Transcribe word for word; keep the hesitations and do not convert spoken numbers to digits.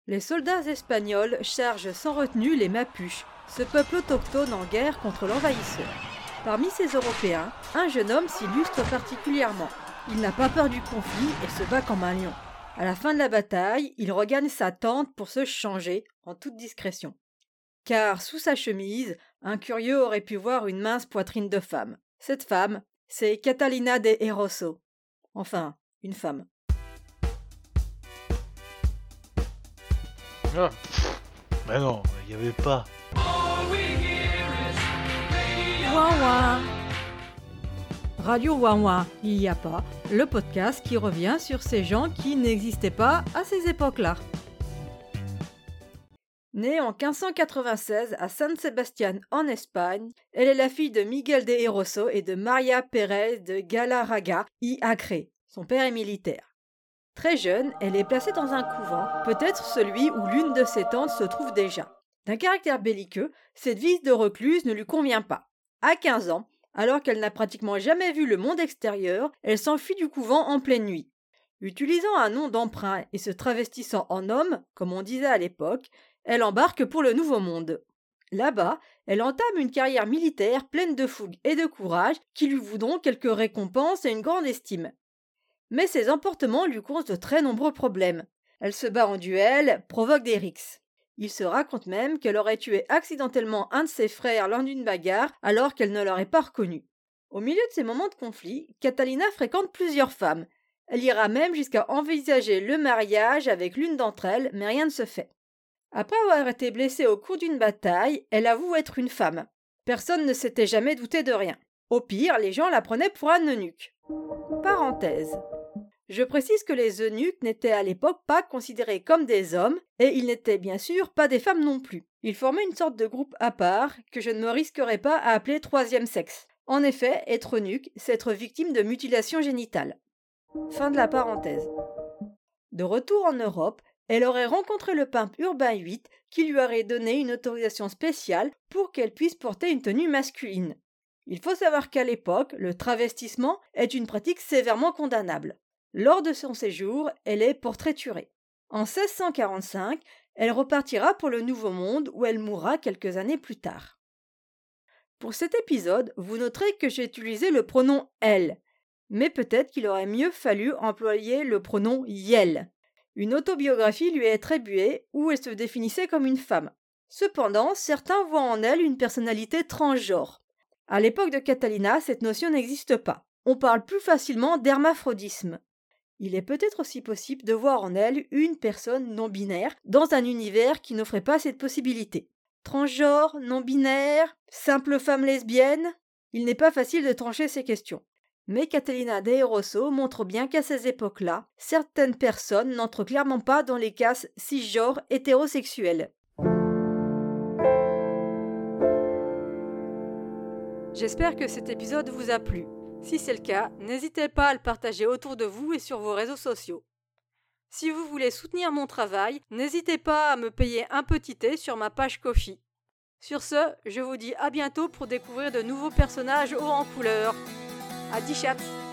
Les soldats espagnols chargent sans retenue les Mapuches, ce peuple autochtone en guerre contre l'envahisseur. Parmi ces Européens, un jeune homme s'illustre particulièrement. Il n'a pas peur du conflit et se bat comme un lion. À la fin de la bataille, il regagne sa tente pour se changer en toute discrétion. Car sous sa chemise, un curieux aurait pu voir une mince poitrine de femme. Cette femme, c'est Catalina de Hermoso. Enfin, une femme. Ah, mais non, il n'y avait pas. Ouin ouin. Radio Ouin Ouin, il n'y a pas, le podcast qui revient sur ces gens qui n'existaient pas à ces époques-là. Née en quinze cent quatre-vingt-seize à San Sebastián en Espagne, elle est la fille de Miguel de Hermoso et de María Pérez de Galarraga y Acre. Son père est militaire. Très jeune, elle est placée dans un couvent, peut-être celui où l'une de ses tantes se trouve déjà. D'un caractère belliqueux, cette vie de recluse ne lui convient pas. À quinze ans, alors qu'elle n'a pratiquement jamais vu le monde extérieur, elle s'enfuit du couvent en pleine nuit. Utilisant un nom d'emprunt et se travestissant en homme, comme on disait à l'époque, elle embarque pour le Nouveau Monde. Là-bas, elle entame une carrière militaire pleine de fougue et de courage qui lui voudront quelques récompenses et une grande estime. Mais ses emportements lui causent de très nombreux problèmes. Elle se bat en duel, provoque des rixes. Il se raconte même qu'elle aurait tué accidentellement un de ses frères lors d'une bagarre alors qu'elle ne l'aurait pas reconnu. Au milieu de ces moments de conflit, Catalina fréquente plusieurs femmes. Elle ira même jusqu'à envisager le mariage avec l'une d'entre elles, mais rien ne se fait. Après avoir été blessée au cours d'une bataille, elle avoue être une femme. Personne ne s'était jamais douté de rien. Au pire, les gens la prenaient pour un eunuque. Parenthèse. Je précise que les eunuques n'étaient à l'époque pas considérés comme des hommes, et ils n'étaient bien sûr pas des femmes non plus. Ils formaient une sorte de groupe à part que je ne me risquerais pas à appeler troisième sexe. En effet, être eunuque, c'est être victime de mutilation génitale. Fin de la parenthèse. De retour en Europe, elle aurait rencontré le peintre Urbain huit qui lui aurait donné une autorisation spéciale pour qu'elle puisse porter une tenue masculine. Il faut savoir qu'à l'époque, le travestissement est une pratique sévèrement condamnable. Lors de son séjour, elle est portraiturée. En seize cent quarante-cinq, elle repartira pour le Nouveau Monde où elle mourra quelques années plus tard. Pour cet épisode, vous noterez que j'ai utilisé le pronom « elle », mais peut-être qu'il aurait mieux fallu employer le pronom « yel ». Une autobiographie lui est attribuée où elle se définissait comme une femme. Cependant, certains voient en elle une personnalité transgenre. À l'époque de Catalina, cette notion n'existe pas. On parle plus facilement d'hermaphrodisme. Il est peut-être aussi possible de voir en elle une personne non-binaire dans un univers qui n'offrait pas cette possibilité. Transgenre, non-binaire, simple femme lesbienne, il n'est pas facile de trancher ces questions. Mais Catalina de Hermoso montre bien qu'à ces époques-là, certaines personnes n'entrent clairement pas dans les cases cisgenres hétérosexuelles. J'espère que cet épisode vous a plu. Si c'est le cas, n'hésitez pas à le partager autour de vous et sur vos réseaux sociaux. Si vous voulez soutenir mon travail, n'hésitez pas à me payer un petit thé sur ma page Ko-fi. Sur ce, je vous dis à bientôt pour découvrir de nouveaux personnages hauts en couleur. À dix chattes.